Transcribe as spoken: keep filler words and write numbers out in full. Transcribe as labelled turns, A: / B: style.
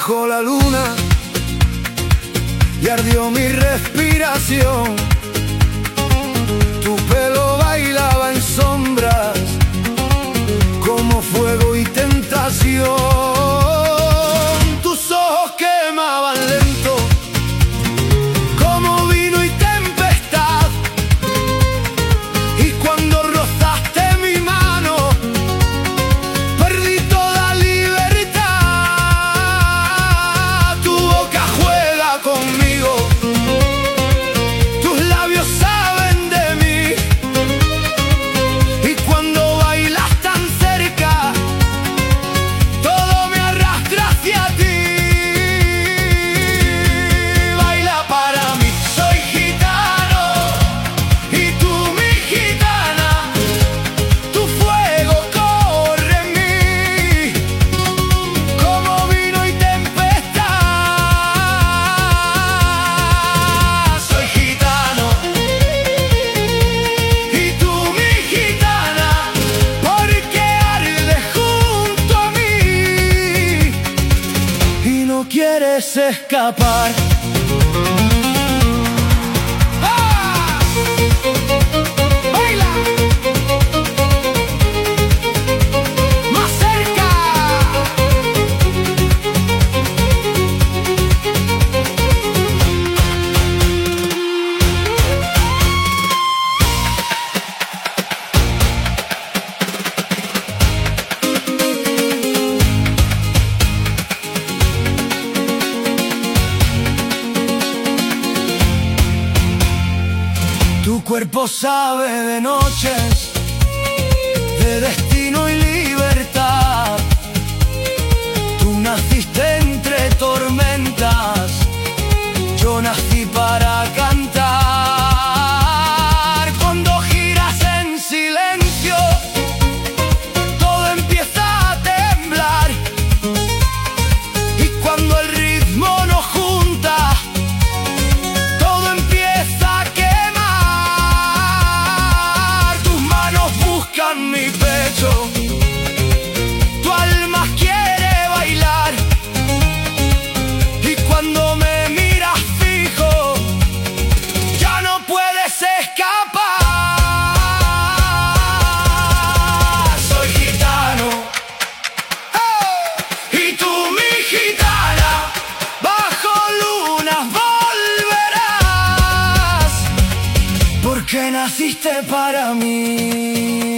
A: Bajo la luna y ardió mi respiración. Tu pelo bailaba en sombras como fuego y tentación. Tus ojos quemaban lento como vino y tempestad, y cuando rozaste mi mano perdí toda libertad. Tu boca juega conmigo, tus labios saben de mí, y cuando bailas tan cerca todo me arrastra hacia ti. Baila para mí, soy gitano y tú mi gitana. Tu fuego corre en mí como vino y tempestad. Soy gitano y tú mi gitana, porque ardes junto a mí y no quieres escapar. ¡Ah! ¡Baila! ¡Más cerca! Tu cuerpo sabe de noches, de destino y libertad. Tú naciste entre tormentas, yo nací para cantar. Cuando giras en silencio, todo empieza a temblar, y cuando el ritmo nos junta, todo empieza a quemar. Tus manos buscan mi pecho, tu alma quiere bailar, y cuando me miras fijo ya no puedes escapar. Soy gitano, ¡hey! Y tú mi gitana, bajo lunas volverás, porque naciste para mí.